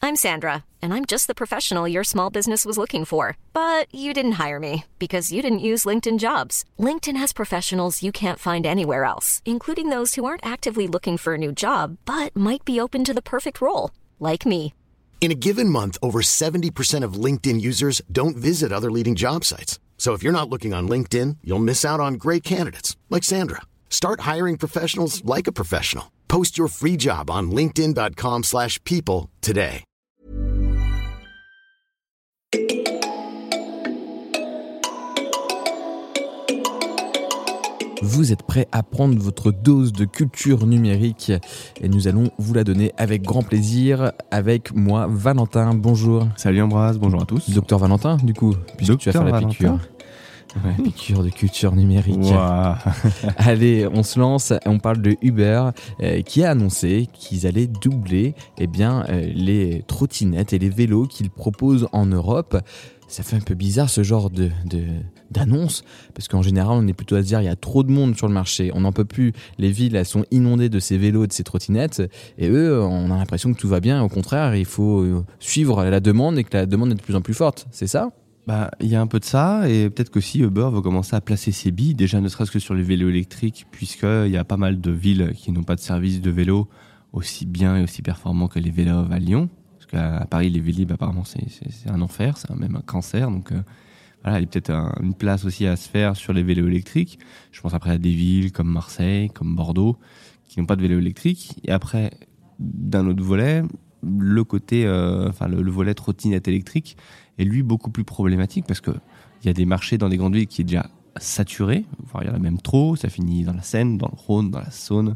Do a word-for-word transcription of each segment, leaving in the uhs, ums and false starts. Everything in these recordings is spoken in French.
I'm Sandra, and I'm just the professional your small business was looking for. But you didn't hire me because you didn't use LinkedIn Jobs. LinkedIn has professionals you can't find anywhere else, including those who aren't actively looking for a new job, but might be open to the perfect role, like me. In a given month, over seventy percent of LinkedIn users don't visit other leading job sites. So if you're not looking on LinkedIn, you'll miss out on great candidates like Sandra. Start hiring professionals like a professional. Post your free job on linkedin.com slash people today. Vous êtes prêts à prendre votre dose de culture numérique et nous allons vous la donner avec grand plaisir avec moi, Valentin. Bonjour. Salut Ambroise, bonjour à tous. Docteur Valentin, du coup, puisque Docteur tu vas faire la Valentin. piqûre. Ouais, piqûre de culture numérique. Wow. Allez, on se lance. On parle de Uber euh, qui a annoncé qu'ils allaient doubler eh bien, euh, les trottinettes et les vélos qu'ils proposent en Europe. Ça fait un peu bizarre ce genre de, de, d'annonce, parce qu'en général, on est plutôt à se dire il y a trop de monde sur le marché, on n'en peut plus, les villes elles sont inondées de ces vélos et de ces trottinettes, et eux, on a l'impression que tout va bien, au contraire, il faut suivre la demande et que la demande est de plus en plus forte, c'est ça ? Bah, il y a un peu de ça, et peut-être qu'aussi Uber va commencer à placer ses billes, déjà ne serait-ce que sur les vélos électriques, puisqu'il y a pas mal de villes qui n'ont pas de service de vélo aussi bien et aussi performant que les vélos à Lyon. Parce qu'à Paris, les Vélib, apparemment, c'est, c'est, c'est un enfer, c'est même un cancer. Donc euh, voilà, il y a peut-être un, une place aussi à se faire sur les vélos électriques. Je pense après à des villes comme Marseille, comme Bordeaux, qui n'ont pas de vélos électriques. Et après, d'un autre volet, le côté, euh, enfin le, le volet trottinette électrique est lui beaucoup plus problématique parce que il y a des marchés dans des grandes villes qui est déjà saturé. Enfin, il y en a même trop. Ça finit dans la Seine, dans le Rhône, dans la Saône.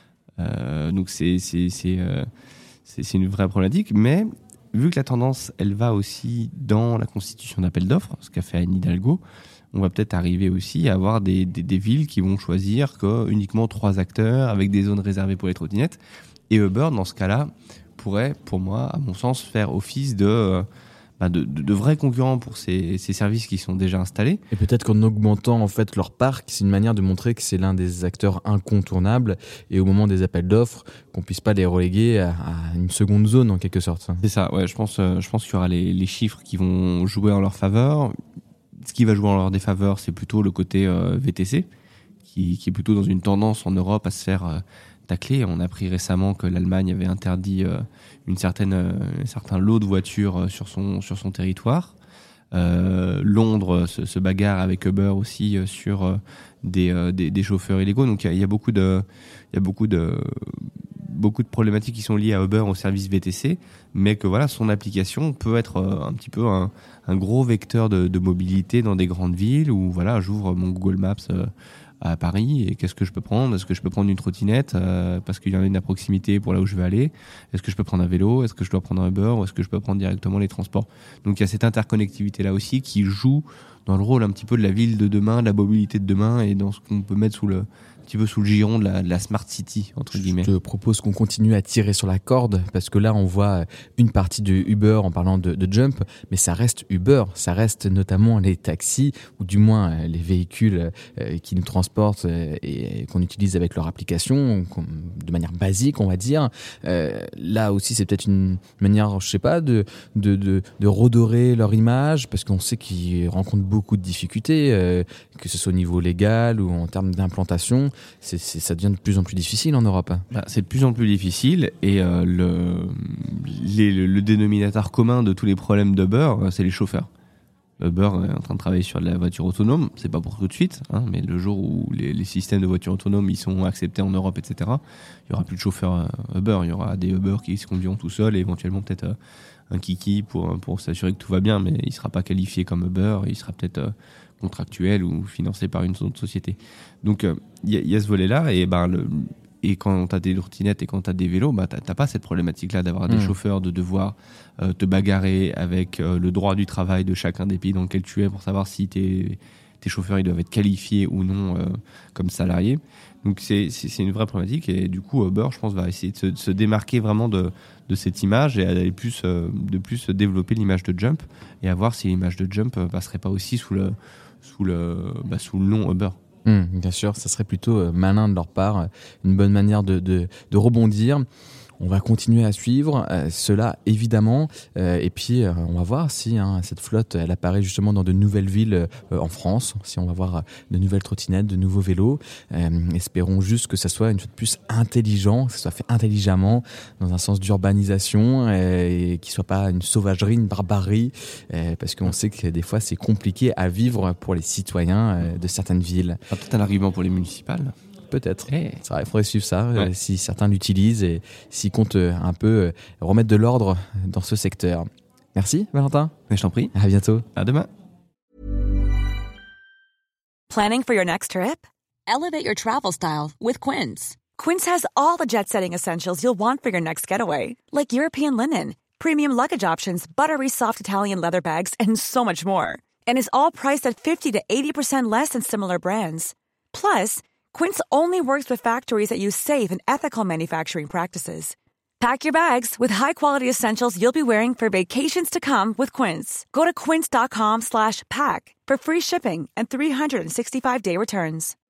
Euh, donc c'est c'est c'est euh, C'est, c'est une vraie problématique, mais vu que la tendance, elle va aussi dans la constitution d'appels d'offres, ce qu'a fait Anne Hidalgo, on va peut-être arriver aussi à avoir des, des, des villes qui vont choisir que uniquement trois acteurs avec des zones réservées pour les trottinettes. Et Uber, dans ce cas-là, pourrait, pour moi, à mon sens, faire office de... Euh, bah de, de, de vrais concurrents pour ces, ces services qui sont déjà installés. Et peut-être qu'en augmentant en fait leur parc, c'est une manière de montrer que c'est l'un des acteurs incontournables et au moment des appels d'offres, qu'on puisse pas les reléguer à, à une seconde zone en quelque sorte. C'est ça, ouais, je pense, euh, je pense qu'il y aura les, les chiffres qui vont jouer en leur faveur. Ce qui va jouer en leur défaveur, c'est plutôt le côté euh, V T C, qui, qui est plutôt dans une tendance en Europe à se faire... Euh, taclé. On a appris récemment que l'Allemagne avait interdit euh, une certaine, euh, un certain lot de voitures euh, sur son, sur son territoire. Euh, Londres se, se bagarre avec Uber aussi euh, sur euh, des, euh, des, des chauffeurs illégaux. Donc il y, y a beaucoup de, il y a beaucoup de, beaucoup de problématiques qui sont liées à Uber au service V T C, mais que voilà, son application peut être euh, un petit peu un, un gros vecteur de, de mobilité dans des grandes villes où voilà, j'ouvre mon Google Maps euh, à Paris et qu'est-ce que je peux prendre ? Est-ce que je peux prendre une trottinette euh, parce qu'il y en a une à proximité pour là où je vais aller ? Est-ce que je peux prendre un vélo ? Est-ce que je dois prendre un Uber ? Ou est-ce que je peux prendre directement les transports ? Donc il y a cette interconnectivité là aussi qui joue dans le rôle un petit peu de la ville de demain, de la mobilité de demain et dans ce qu'on peut mettre sous le un petit peu sous le giron de la, de la smart city entre guillemets. Je te propose qu'on continue à tirer sur la corde parce que là on voit une partie de Uber en parlant de, de Jump, mais ça reste Uber, ça reste notamment les taxis ou du moins les véhicules qui nous transportent et qu'on utilise avec leur application de manière basique on va dire. Euh, là aussi c'est peut-être une manière, je sais pas, de, de, de, de redorer leur image parce qu'on sait qu'ils rencontrent beaucoup de difficultés, euh, que ce soit au niveau légal ou en termes d'implantation. C'est, c'est, ça devient de plus en plus difficile en Europe. Bah, c'est de plus en plus difficile et euh, le, les, le, le dénominateur commun de tous les problèmes d'Uber, c'est les chauffeurs. Uber est en train de travailler sur de la voiture autonome, c'est pas pour tout de suite, hein, mais le jour où les, les systèmes de voitures autonomes ils sont acceptés en Europe, et cetera, il y aura plus de chauffeurs Uber, il y aura des Uber qui se conduiront tout seuls et éventuellement peut-être euh, un Kiki pour, pour s'assurer que tout va bien, mais il sera pas qualifié comme Uber, il sera peut-être euh, contractuel ou financé par une autre société. Donc il euh, y, y a ce volet-là et ben le et quand t'as des trottinettes et quand t'as des vélos, bah t'as, t'as pas cette problématique-là d'avoir mmh. des chauffeurs, de devoir euh, te bagarrer avec euh, le droit du travail de chacun des pays dans lequel tu es pour savoir si tes tes chauffeurs ils doivent être qualifiés ou non euh, comme salariés. Donc c'est, c'est c'est une vraie problématique et du coup Uber, je pense, va essayer de se, de se démarquer vraiment de de cette image et d'aller plus euh, de plus développer l'image de Jump et à voir si l'image de Jump euh, passerait pas aussi sous le sous le bah, sous le nom Uber. Mmh, bien sûr, ça serait plutôt euh, malin de leur part, une bonne manière de, de, de rebondir. On va continuer à suivre euh, cela évidemment euh, et puis euh, on va voir si hein, cette flotte elle apparaît justement dans de nouvelles villes euh, en France, si on va voir de nouvelles trottinettes, de nouveaux vélos. Euh, espérons juste que ça soit une fois de plus intelligent, que ça soit fait intelligemment dans un sens d'urbanisation euh, et qu'il soit pas une sauvagerie, une barbarie euh, parce qu'on sait que des fois c'est compliqué à vivre pour les citoyens euh, de certaines villes. Ah, peut-être un argument pour les municipales. Peut-être. Hey. C'est vrai, il faudrait suivre ça, Ouais. euh, si certains l'utilisent et s'ils comptent euh, un peu euh, remettre de l'ordre dans ce secteur. Merci Valentin. Mais je t'en prie. À bientôt. À demain. Planning for your next trip? Elevate your travel style with Quince. Quince has all the jet-setting essentials you'll want for your next getaway, like European linen, premium luggage options, buttery soft Italian leather bags, and so much more. And is all priced at fifty to eighty percent less than similar brands. Plus, Quince only works with factories that use safe and ethical manufacturing practices. Pack your bags with high-quality essentials you'll be wearing for vacations to come with Quince. Go to quince.com slash pack for free shipping and three sixty-five day returns.